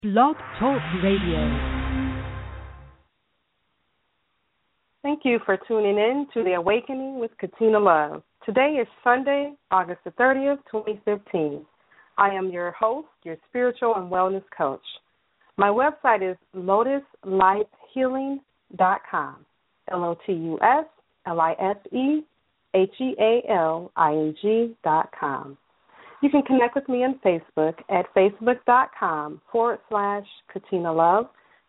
Blog Talk Radio. Thank you for tuning in to The Awakening with Katina Love. Today is Sunday, August the 30th, 2015. I am your host, your spiritual and wellness coach. My website is lotuslifehealing.com, lotuslifehealing.com. You can connect with me on Facebook at facebook.com/Katina Love,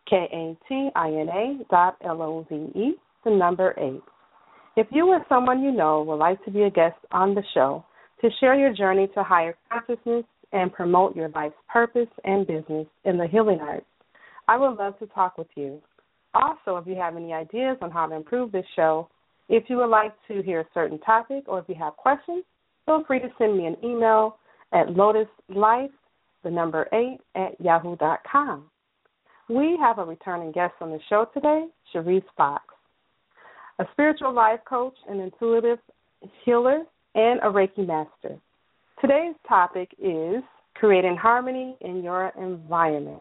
KATINA.LOVE, the number 8. If you or someone you know would like to be a guest on the show to share your journey to higher consciousness and promote your life's purpose and business in the healing arts, I would love to talk with you. Also, if you have any ideas on how to improve this show, if you would like to hear a certain topic, or if you have questions, feel free to send me an email at lotuslife, the number 8, @yahoo.com. We have a returning guest on the show today, Cherise Fox, a spiritual life coach, an intuitive healer, and a Reiki master. Today's topic is creating harmony in your environment.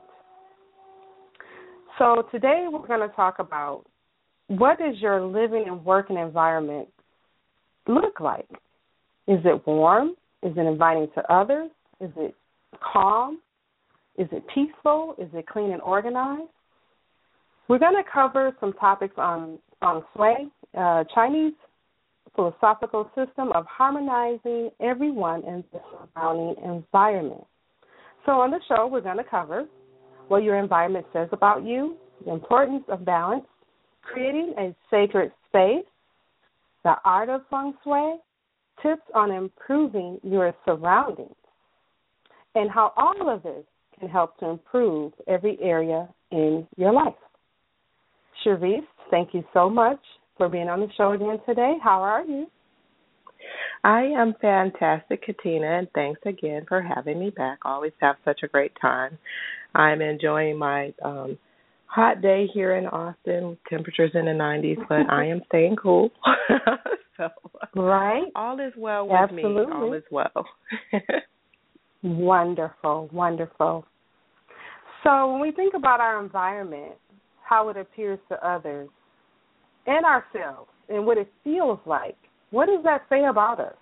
So today we're going to talk about, what does your living and working environment look like? Is it warm? Is it inviting to others? Is it calm? Is it peaceful? Is it clean and organized? We're going to cover some topics on feng shui, Chinese philosophical system of harmonizing everyone in the surrounding environment. So on the show, we're going to cover what your environment says about you, the importance of balance, creating a sacred space, the art of feng shui, tips on improving your surroundings, and how all of this can help to improve every area in your life. Cherise, thank you so much for being on the show again today. How are you? I am fantastic, Katina, and thanks again for having me back. I always have such a great time. I'm enjoying my hot day here in Austin, temperatures in the 90s, but I am staying cool. So right. All is well with Absolutely. me. All is well. Wonderful, wonderful. So when we think about our environment, how it appears to others and ourselves, and what it feels like, what does that say about us?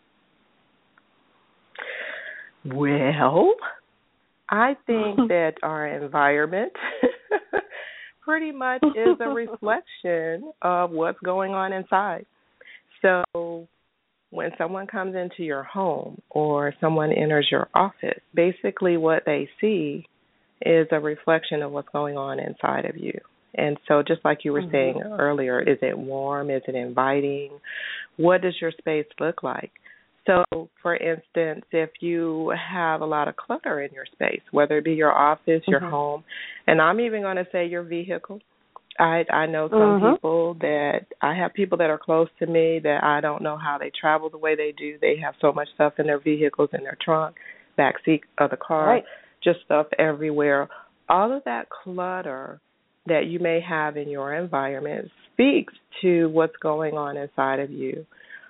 Well, I think that our environment pretty much is a reflection of what's going on inside. So when someone comes into your home or someone enters your office, basically what they see is a reflection of what's going on inside of you. And so just like you were saying earlier, is it warm? Is it inviting? What does your space look like? So, for instance, if you have a lot of clutter in your space, whether it be your office, your home, and I'm even going to say your vehicle. I know some people that, I have people that are close to me that I don't know how they travel the way they do. They have so much stuff in their vehicles, in their trunk, back seat of the car, just stuff everywhere. All of that clutter that you may have in your environment speaks to what's going on inside of you.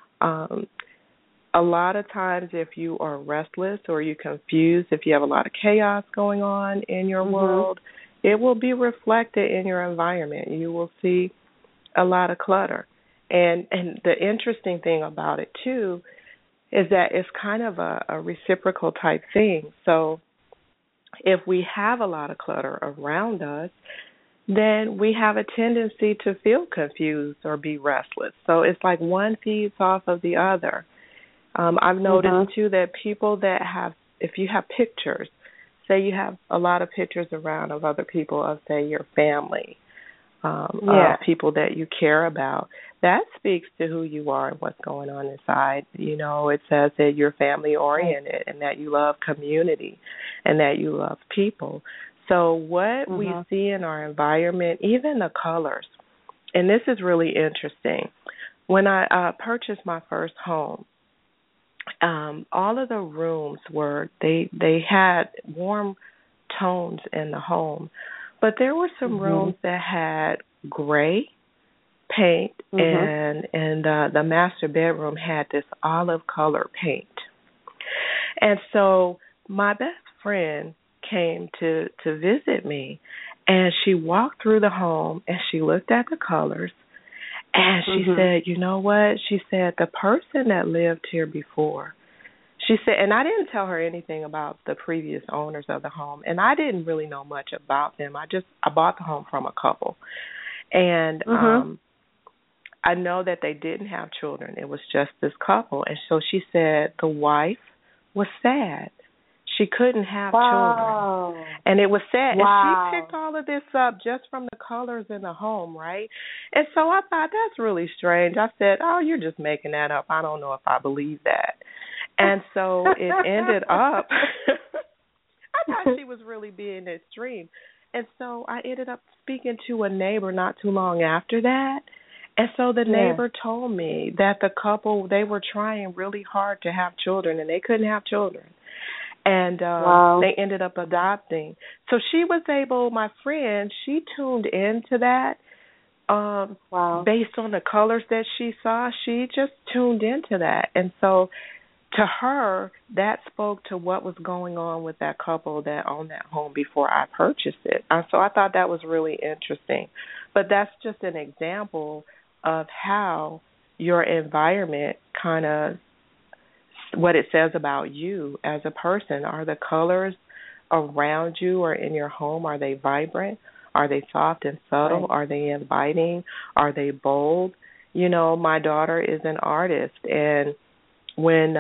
A lot of times if you are restless or you're confused, if you have a lot of chaos going on in your world, it will be reflected in your environment. You will see a lot of clutter. And the interesting thing about it, too, is that it's kind of a reciprocal type thing. So if we have a lot of clutter around us, then we have a tendency to feel confused or be restless. So it's like one feeds off of the other. I've noticed, too, that people that have, if you have pictures, say you have a lot of pictures around of other people, of, say, your family, of people that you care about, that speaks to who you are and what's going on inside. You know, it says that you're family-oriented and that you love community and that you love people. So what we see in our environment, even the colors, and this is really interesting. When I purchased my first home, all of the rooms they had warm tones in the home, but there were some rooms that had gray paint, and the master bedroom had this olive color paint. And so my best friend came to visit me, and she walked through the home and she looked at the colors, and she said, "You know what?" She said, "The person that lived here before," she said, and I didn't tell her anything about the previous owners of the home, and I didn't really know much about them. I bought the home from a couple, and I know that they didn't have children. It was just this couple. And so she said the wife was sad. She couldn't have children. And it was sad. Wow. And she picked all of this up just from the colors in the home, right? And so I thought, that's really strange. I said, "Oh, you're just making that up. I don't know if I believe that." And so it ended up, I thought she was really being extreme. And so I ended up speaking to a neighbor not too long after that. And so the neighbor told me that the couple, they were trying really hard to have children, and they couldn't have children. And they ended up adopting. So she was able, my friend, she tuned into that based on the colors that she saw. She just tuned into that. And so to her, that spoke to what was going on with that couple that owned that home before I purchased it. So I thought that was really interesting. But that's just an example of how your environment kind of, what it says about you as a person. Are the colors around you or in your home, are they vibrant? Are they soft and subtle? Right. Are they inviting? Are they bold? You know, my daughter is an artist, and when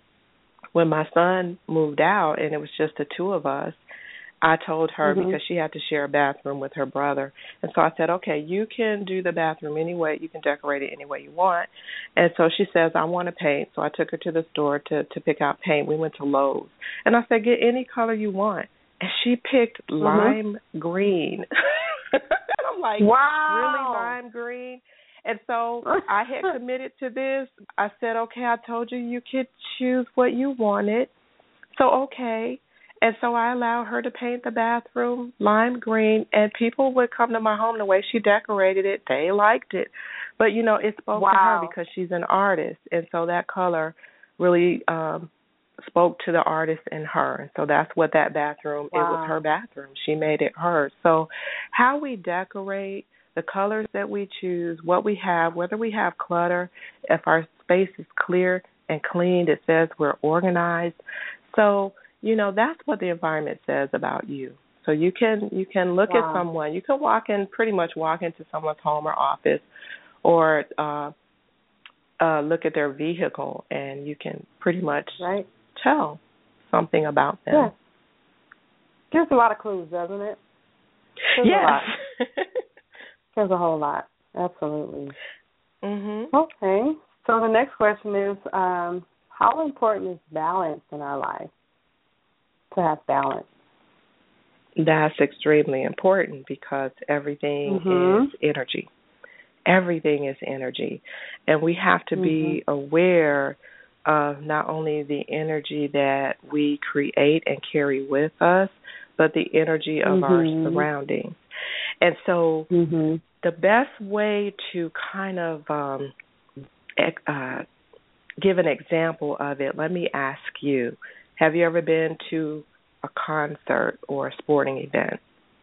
my son moved out and it was just the two of us, I told her, because she had to share a bathroom with her brother. And so I said, "Okay, you can do the bathroom any way. You can decorate it any way you want." And so she says, "I want to paint." So I took her to the store to pick out paint. We went to Lowe's. And I said, "Get any color you want." And she picked lime green. And I'm like, wow. Really, lime green? And so I had committed to this. I said, "Okay, I told you you could choose what you wanted. So, okay." And so I allowed her to paint the bathroom lime green, and people would come to my home. The way she decorated it, they liked it. But, you know, it spoke to her because she's an artist, and so that color really spoke to the artist in her. And so that's what that bathroom, it was her bathroom. She made it hers. So how we decorate, the colors that we choose, what we have, whether we have clutter, if our space is clear and clean, it says we're organized. So, you know, that's what the environment says about you. So you can look at someone. You can pretty much walk into someone's home or office, or look at their vehicle, and you can pretty much tell something about them. Yeah. Gives a lot of clues, doesn't it? Yes. There's a whole lot. Absolutely. Okay. So the next question is, how important is balance in our life? To have balance. That's extremely important, because everything is energy. Everything is energy. And we have to be aware of not only the energy that we create and carry with us, but the energy of our surroundings. And so the best way to kind of give an example of it, let me ask you, have you ever been to a concert or a sporting event?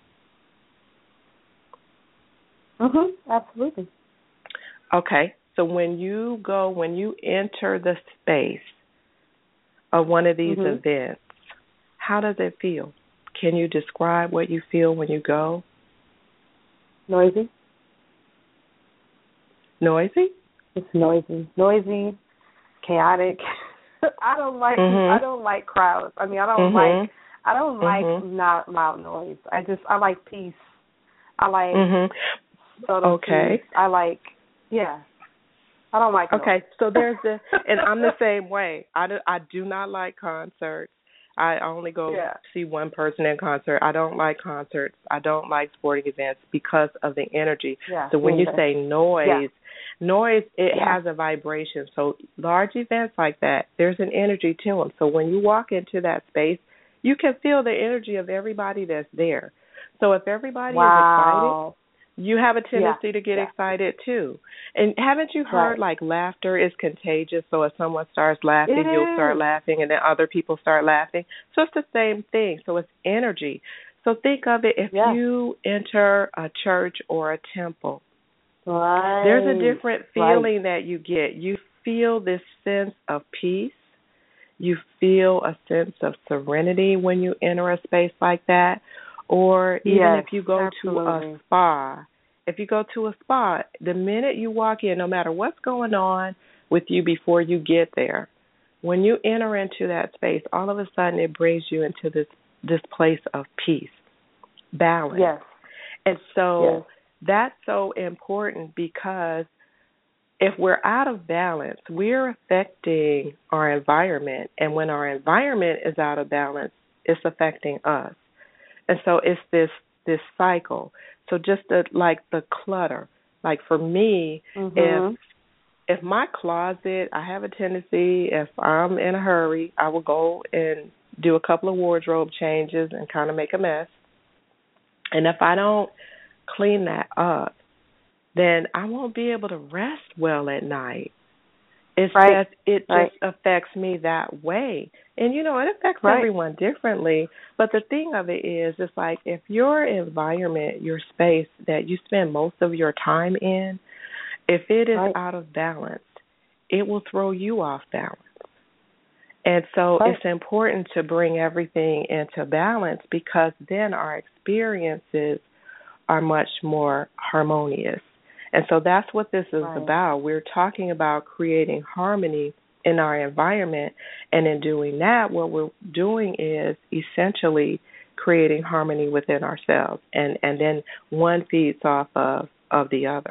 Absolutely. Okay. So when you enter the space of one of these events, how does it feel? Can you describe what you feel when you go? Noisy. Noisy? It's noisy. Noisy, chaotic. I don't like crowds. I mean, I don't like not loud noise. I like peace. I like subtle peace. I don't like noise. Okay, so and I'm the same way. I do not like concerts. I only go see one person in concert. I don't like concerts. I don't like sporting events because of the energy. Yeah, so when you say noise, it has a vibration. So large events like that, there's an energy to them. So when you walk into that space, you can feel the energy of everybody that's there. So if everybody is excited, you have a tendency to get Yeah. excited too. And haven't you heard like laughter is contagious? So if someone starts laughing, you'll start laughing, and then other people start laughing. So it's the same thing. So it's energy. So think of it, if you enter a church or a temple, there's a different feeling that you get. You feel this sense of peace. You feel a sense of serenity when you enter a space like that. Or even if you go to a spa, the minute you walk in, no matter what's going on with you before you get there, when you enter into that space, all of a sudden it brings you into this place of peace, balance. Yes. And so that's so important, because if we're out of balance, we're affecting our environment. And when our environment is out of balance, it's affecting us. And so it's this cycle. So just like the clutter. Like for me, if my closet, I have a tendency, if I'm in a hurry, I will go and do a couple of wardrobe changes and kind of make a mess. And if I don't clean that up, then I won't be able to rest well at night. It's just affects me that way. And, it affects everyone differently. But the thing of it is, it's like if your environment, your space that you spend most of your time in, if it is out of balance, it will throw you off balance. And so it's important to bring everything into balance, because then our experiences are much more harmonious. And so that's what this is about. We're talking about creating harmony in our environment. And in doing that, what we're doing is essentially creating harmony within ourselves. And then one feeds off of the other.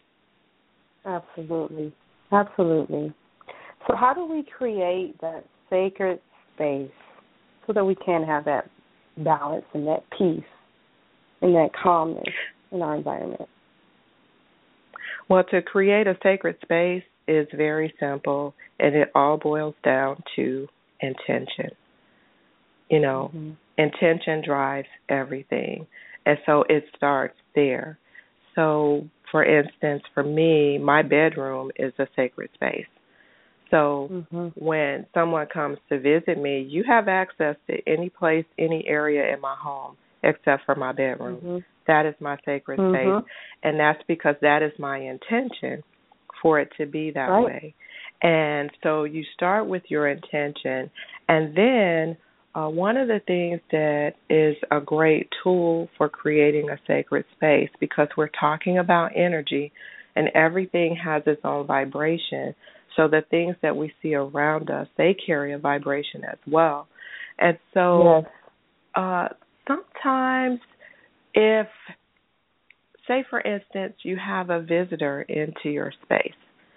Absolutely. Absolutely. So how do we create that sacred space so that we can have that balance and that peace and that calmness in our environment? Well, to create a sacred space is very simple, and it all boils down to intention. Intention drives everything, and so it starts there. So, for instance, for me, my bedroom is a sacred space. So when someone comes to visit me, you have access to any place, any area in my home except for my bedroom. That is my sacred space, and that's because that is my intention for it to be that way. And so you start with your intention, and then one of the things that is a great tool for creating a sacred space, because we're talking about energy, and everything has its own vibration, so the things that we see around us, they carry a vibration as well. And so sometimes if, say, for instance, you have a visitor into your space,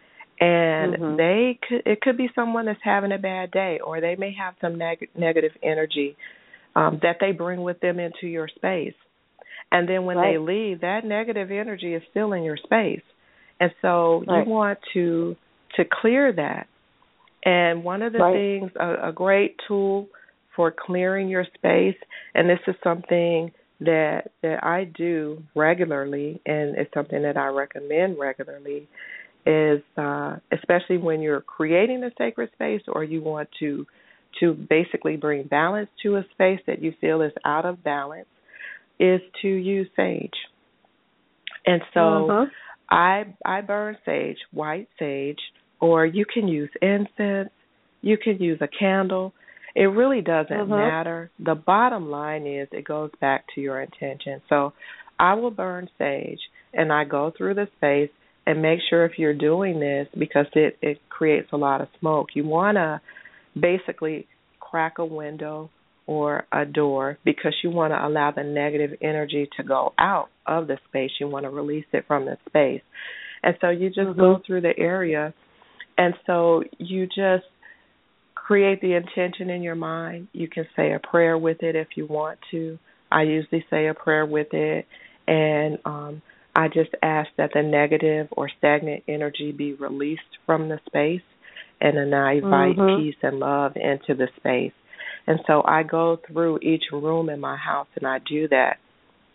and it could be someone that's having a bad day, or they may have some negative energy that they bring with them into your space. And then when they leave, that negative energy is still in your space. And so you want to clear that. And one of the things, a great tool for clearing your space, and this is something that I do regularly, and it's something that I recommend regularly, is especially when you're creating a sacred space, or you want to basically bring balance to a space that you feel is out of balance, is to use sage. And so I burn sage, white sage, or you can use incense, you can use a candle. It really doesn't matter. The bottom line is it goes back to your intention. So I will burn sage, and I go through the space and make sure, if you're doing this, because it creates a lot of smoke, you want to basically crack a window or a door, because you want to allow the negative energy to go out of the space. You want to release it from the space. And so you just go through the area, and so you just create the intention in your mind. You can say a prayer with it if you want to. I usually say a prayer with it, and I just ask that the negative or stagnant energy be released from the space, and then I invite peace and love into the space. And so I go through each room in my house, and I do that.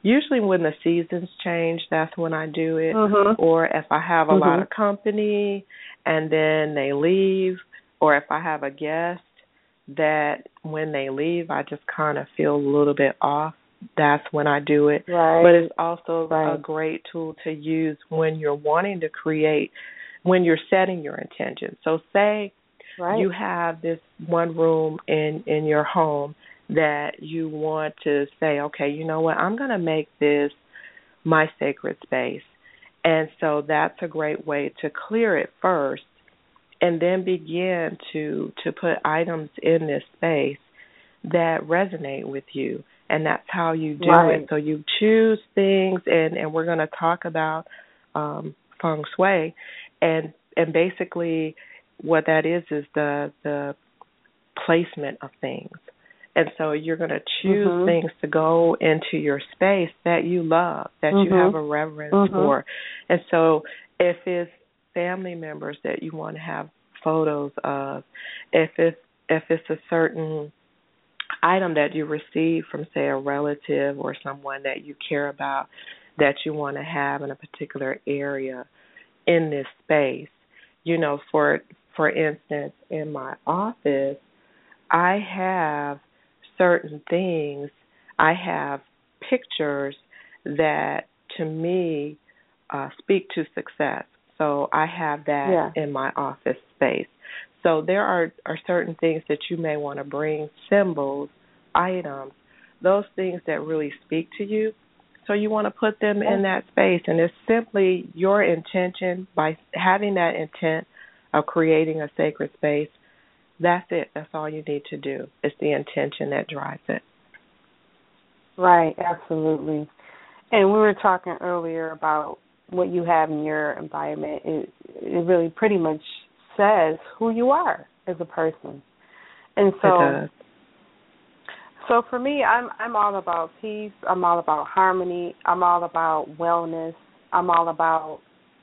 usually when the seasons change, that's when I do it. Mhm. Or if I have a lot of company and then they leave, or if I have a guest that when they leave, I just kind of feel a little bit off. That's when I do it. Right. But it's also Right. a great tool to use when you're wanting to create, when you're setting your intention. So say you have this one room in your home that you want to say, okay, you know what, I'm going to make this my sacred space. And so that's a great way to clear it first and then begin to put items in this space that resonate with you. And that's how you do it. So you choose things, and we're going to talk about feng shui. And basically what that is the placement of things. And so you're going to choose things to go into your space that you love, that you have a reverence for. And so if it's family members that you want to have photos of, if it's a certain item that you receive from, say, a relative or someone that you care about that you want to have in a particular area in this space. You know, for instance, in my office, I have certain things, I have pictures that, to me, speak to success. So I have that in my office space. So there are certain things that you may want to bring, symbols, items, those things that really speak to you. So you want to put them in that space. And it's simply your intention. By having that intent of creating a sacred space, that's it. That's all you need to do. It's the intention that drives it. Right, absolutely. And we were talking earlier about what you have in your environment. It really pretty much says who you are as a person. And so for me, I'm all about peace. I'm all about harmony. I'm all about wellness. I'm all about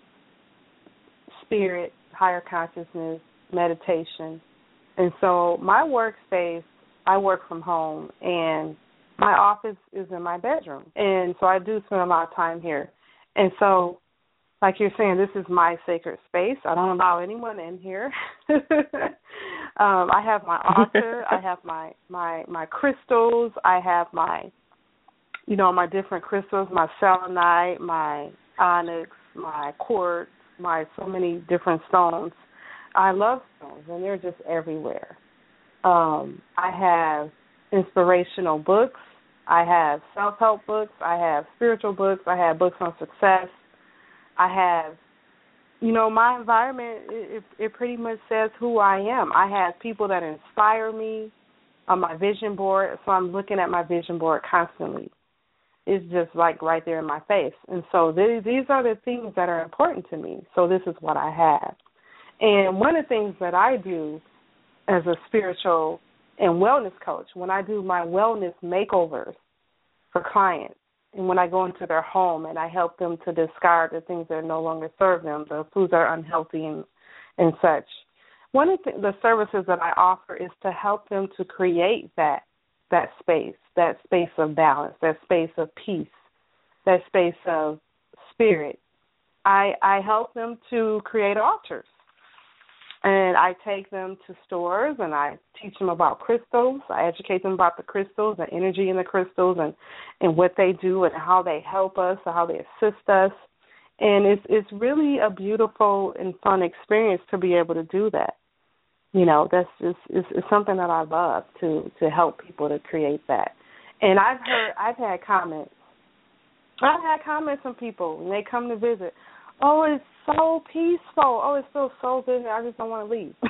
spirit, higher consciousness, meditation. And so my workspace, I work from home, and my office is in my bedroom. And so I do spend a lot of time here. And so, like you're saying, this is my sacred space. I don't allow anyone in here. I have my altar. I have my crystals. I have my different crystals, my selenite, my onyx, my quartz, my so many different stones. I love stones, and they're just everywhere. I have inspirational books. I have self-help books. I have spiritual books. I have books on success. I have, my environment, it pretty much says who I am. I have people that inspire me on my vision board, so I'm looking at my vision board constantly. It's just like right there in my face. And so these are the things that are important to me. So this is what I have. And one of the things that I do as a spiritual and wellness coach, when I do my wellness makeovers for clients, and when I go into their home and I help them to discard the things that no longer serve them, the foods that are unhealthy and such, one of the services that I offer is to help them to create that space of balance, that space of peace, that space of spirit. I help them to create altars. And I take them to stores and I teach them about crystals. I educate them about the crystals, the energy in the crystals, and what they do and how they help us or how they assist us. And it's really a beautiful and fun experience to be able to do that. That's just it's something that I love to help people to create that. And I've had comments from people when they come to visit. Oh, it's so peaceful. Oh, it feels so good. I just don't want to leave.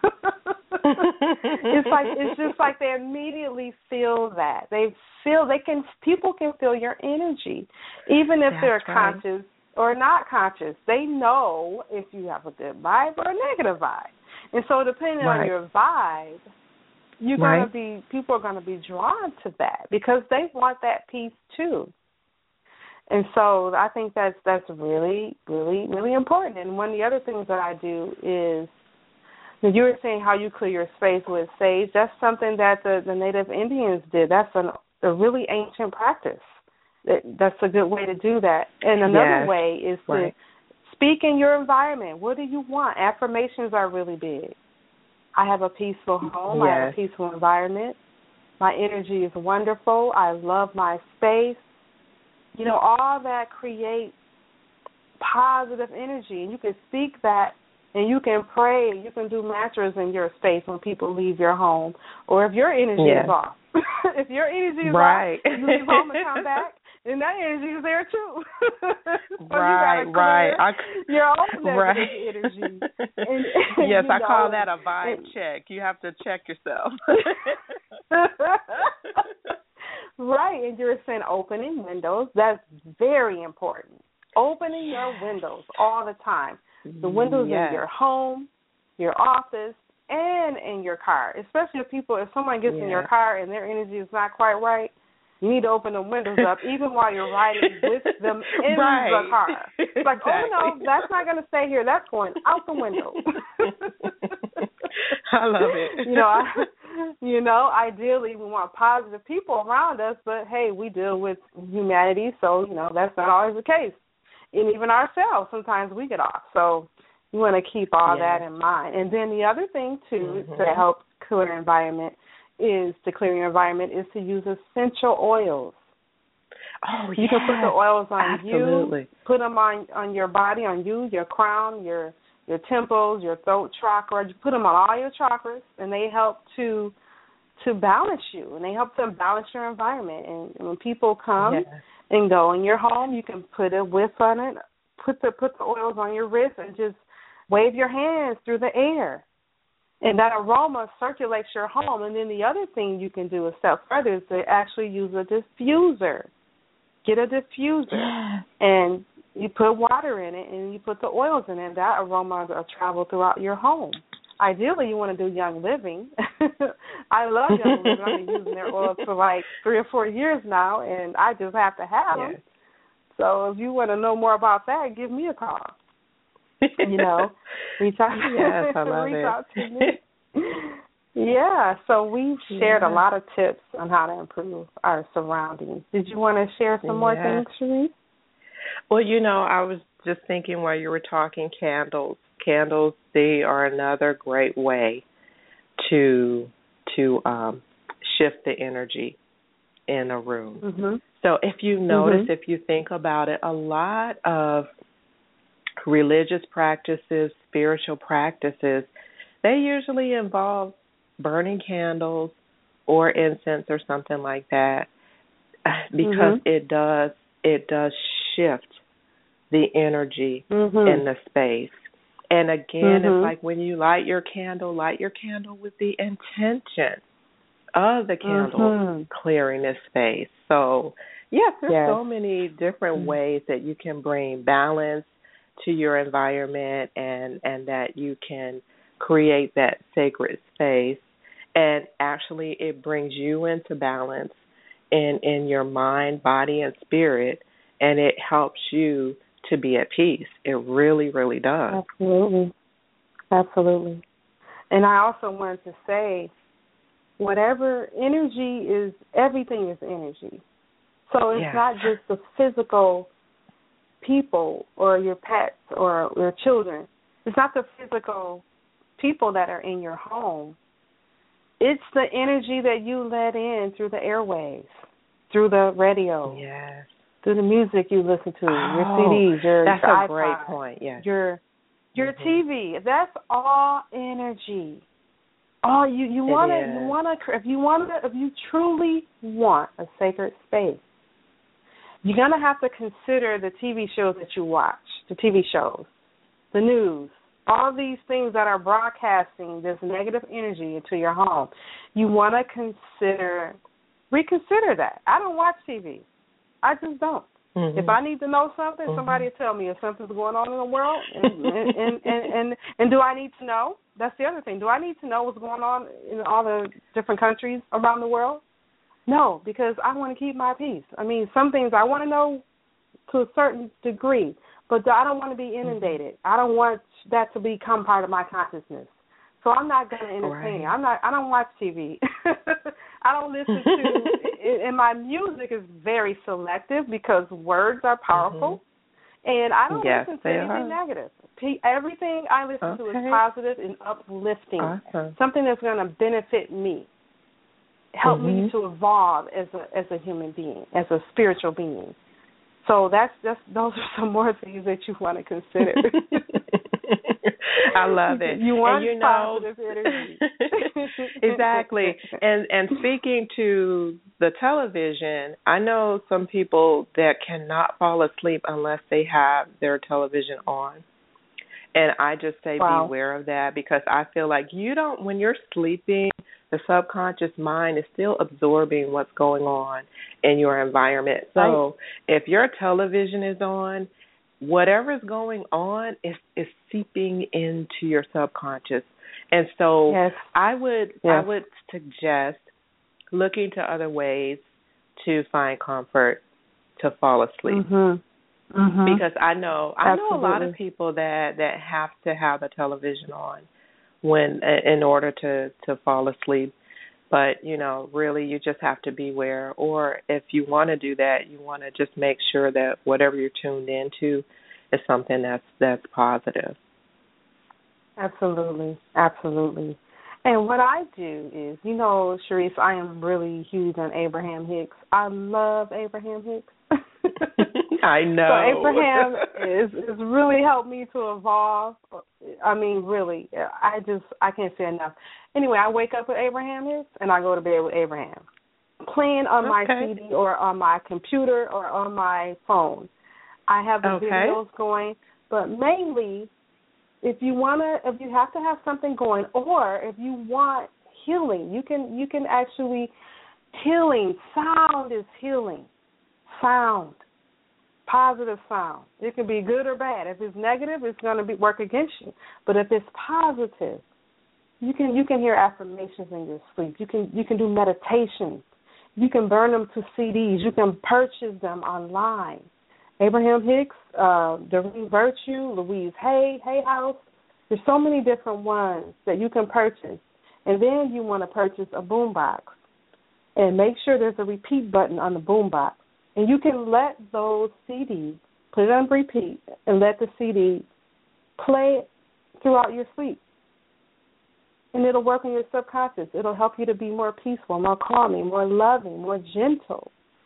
It's just like they immediately feel that. People can feel your energy, even if they're conscious or not conscious. They know if you have a good vibe or a negative vibe. And so depending on your vibe, people are going to be drawn to that because they want that peace too. And so I think that's really, really, really important. And one of the other things that I do is, you were saying how you clear your space with sage. That's something that the Native Indians did. That's a really ancient practice. That's a good way to do that. And another way is to speak in your environment. What do you want? Affirmations are really big. I have a peaceful home. I have a peaceful environment. My energy is wonderful. I love my space. You know, all that creates positive energy. And you can speak that, and you can pray. You can do mantras in your space when people leave your home. Or if your energy is off. If your energy is off, you leave home and come back, and that energy is there too. So right. Your own negative energy. And, yes, I call that a vibe check. You have to check yourself. Right, and you're saying opening windows. That's very important. Opening your windows all the time. The windows in your home, your office, and in your car. Especially if someone gets in your car and their energy is not quite right, you need to open the windows up even while you're riding with them in the car. It's like, oh no, that's not going to stay here. That's going out the window. I love it. Ideally we want positive people around us, but hey, we deal with humanity, so that's not always the case. And even ourselves, sometimes we get off. So you want to keep all that in mind. And then the other thing too to help clear your environment is to use essential oils. Oh, you can put the oils on you, put them on your body, on you, your crown, your temples, your throat chakra. You put them on all your chakras, and they help to balance you, and they help to balance your environment. And when people come and go in your home, you can put a whiff on it, put the oils on your wrist, and just wave your hands through the air. And that aroma circulates your home. And then the other thing you can do a step further is to actually use a diffuser. Get a diffuser, and you put water in it, and you put the oils in it. That aroma will travel throughout your home. Ideally, you want to do Young Living. I love Young Living. I've been using their oils for like 3 or 4 years now, and I just have to have them. So if you want to know more about that, give me a call. Reach out. Yes, I love reach out to me. Yeah, so we've shared a lot of tips on how to improve our surroundings. Did you want to share some more things, Cherise? Well, I was just thinking while you were talking candles. Candles, they are another great way to shift the energy in a room. Mm-hmm. So if you notice, if you think about it, a lot of religious practices, spiritual practices, they usually involve burning candles or incense or something like that, because it does shift the energy in the space. And again, it's like when you light your candle with the intention of the candle clearing this space. So there's so many different ways that you can bring balance to your environment, and that you can create that sacred space, and actually it brings you into balance in your mind, body, and spirit, and it helps you to be at peace. It really, really does. Absolutely. And I also wanted to say, whatever energy is, everything is energy. So it's not just the physical people or your pets or your children. It's not the physical people that are in your home. It's the energy that you let in through the airwaves, through the radio, through the music you listen to, your CDs, your that's iPod, a great point. Your TV. That's all energy. Oh, you want to if you truly want a sacred space, you're going to have to consider the TV shows that you watch, the TV shows, the news, all these things that are broadcasting this negative energy into your home. You want to reconsider that. I don't watch TV. I just don't. If I need to know something, somebody will tell me if something's going on in the world. And do I need to know? That's the other thing. Do I need to know what's going on in all the different countries around the world? No, because I want to keep my peace. I mean, some things I want to know to a certain degree, but I don't want to be inundated. I don't want that to become part of my consciousness. So I'm not going to entertain it. I don't watch TV. I don't listen to and my music is very selective because words are powerful, and I don't listen to anything negative. Everything I listen to is positive and uplifting, something that's going to benefit me, help me to evolve as a human being, as a spiritual being. So those are some more things that you want to consider. I love it. You want positive energy. Exactly. And speaking to the television, I know some people that cannot fall asleep unless they have their television on. And I just say beware of that, because I feel like when you're sleeping, the subconscious mind is still absorbing what's going on in your environment. So if your television is on, whatever's going on is seeping into your subconscious. And so I would suggest looking to other ways to find comfort to fall asleep. Because I know a lot of people that have to have the television on in order to fall asleep. But, really you just have to beware. Or if you want to do that, you want to just make sure that whatever you're tuned into is something that's positive. Absolutely. Absolutely. And what I do is, Sharice, I am really huge on Abraham Hicks. I love Abraham Hicks. I know. So Abraham is really helped me to evolve. I mean, really, I can't say enough. Anyway, I wake up with Abraham Hicks and I go to bed with Abraham, playing on my CD or on my computer or on my phone. I have the videos going, but mainly, if you have to have something going, or if you want healing, you can actually healing. Sound is healing. Sound, positive sound. It can be good or bad. If it's negative, it's going to work against you. But if it's positive, you can hear affirmations in your sleep. You can do meditations. You can burn them to CDs. You can purchase them online. Abraham Hicks, Doreen Virtue, Louise Hay House. There's so many different ones that you can purchase. And then you want to purchase a boombox. And make sure there's a repeat button on the boombox. And you can let those CDs, put it on repeat, and let the CD play throughout your sleep. And it'll work on your subconscious. It'll help you to be more peaceful, more calming, more loving, more gentle.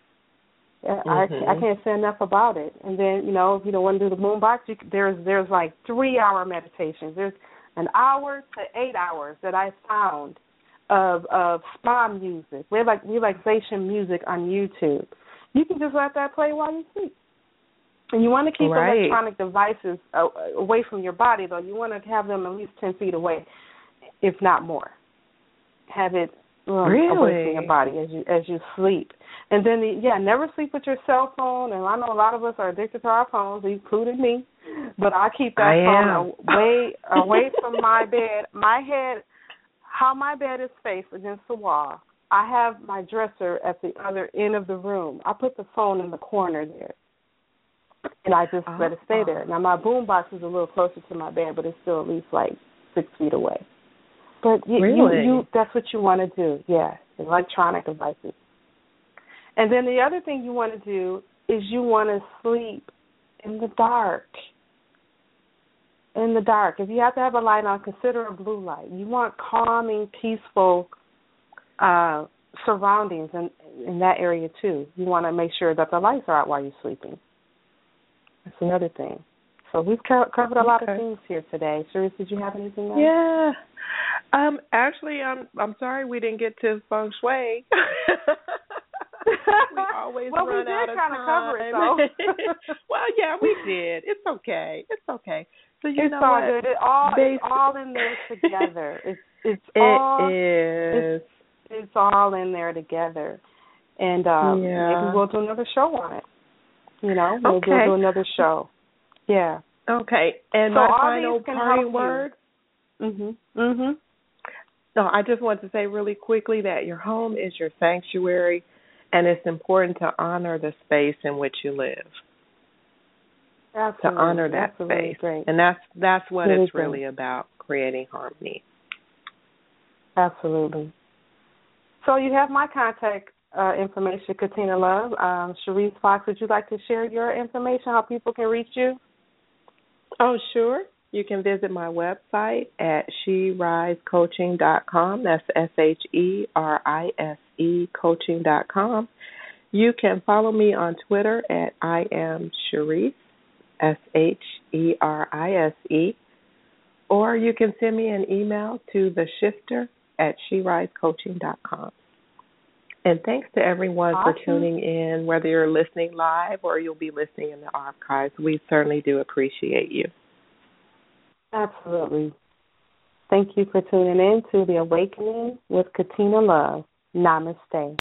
I can't say enough about it. And then, if you don't want to do the boombox, there's like 3-hour meditations. There's an hour to 8 hours that I found of spa music, relaxation music on YouTube. You can just let that play while you sleep. And you want to keep electronic devices away from your body, though. You want to have them at least 10 feet away, if not more. Have it away from your body as you sleep. And then, never sleep with your cell phone. And I know a lot of us are addicted to our phones, including me. But I keep that phone away from my bed. How my bed is faced against the wall, I have my dresser at the other end of the room. I put the phone in the corner there, and I just let it stay there. Now, my boombox is a little closer to my bed, but it's still at least like 6 feet away. But that's what you want to do, electronic devices. And then the other thing you want to do is you want to sleep in the dark. In the dark. If you have to have a light on, consider a blue light. You want calming, peaceful surroundings in that area too. You want to make sure that the lights are out while you're sleeping. That's another thing. So we've covered a lot of things here today. Sharice, did you have anything else? Yeah. Actually, I'm sorry we didn't get to feng shui. We always run out of time. We did kind of cover it, though. Well, yeah, we did. It's okay. So it's all good. It's all in there together. It's all in there together. And maybe we'll do another show on it. Maybe we'll do another show. Yeah. Okay. And so my final parting word. No, I just want to say really quickly that your home is your sanctuary, and it's important to honor the space in which you live. Absolutely. To honor that space. Great. And that's what it's really about, creating harmony. Absolutely. So you have my contact information, Katina Love. Sharice Fox, would you like to share your information, how people can reach you? Oh, sure. You can visit my website at sherisecoaching.com. That's SHERISE coaching.com. You can follow me on Twitter at I am Sherice, SHERISE, or you can send me an email to theshifter@sherisecoaching.com. And thanks to everyone for tuning in, whether you're listening live or you'll be listening in the archives. We certainly do appreciate you. Absolutely. Thank you for tuning in to The Awakening with Katina Love. Namaste.